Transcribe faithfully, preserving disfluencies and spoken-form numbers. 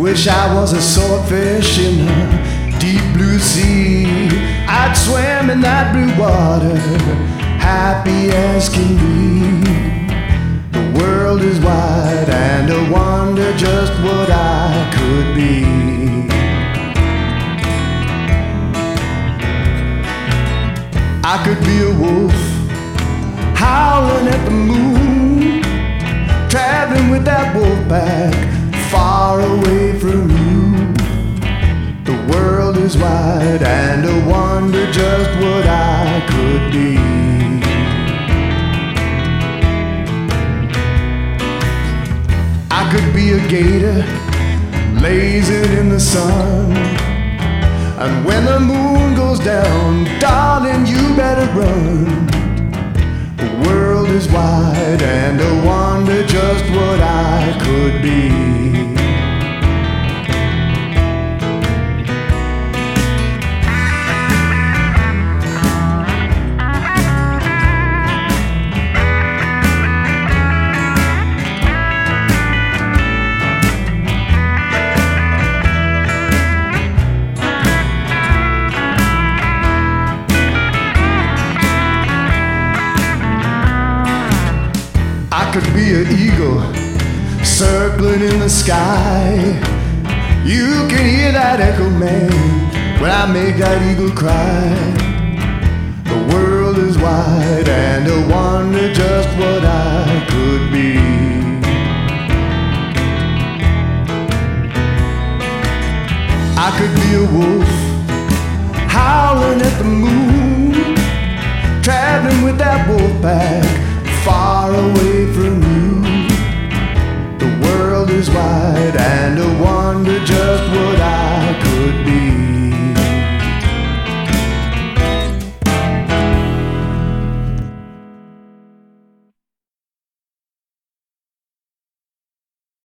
Wish I was a swordfish in the deep blue sea. I'd swim in that blue water, happy as can be. The world is wide and I wonder just what I could be. I could be a wolf, howling at the moon, traveling with that wolf pack, far away from you. The world is wide and I wonder just what I could be. I could be a gator, lazing in the sun, and when the moon goes down, darling, you better run. The world is wide and I wonder just what I could be. I could be an eagle circling in the sky. You can hear that echo, man, when I make that eagle cry. The world is wide and I wonder just what I could be. I could be a wolf, howling at the moon, traveling with that wolf pack,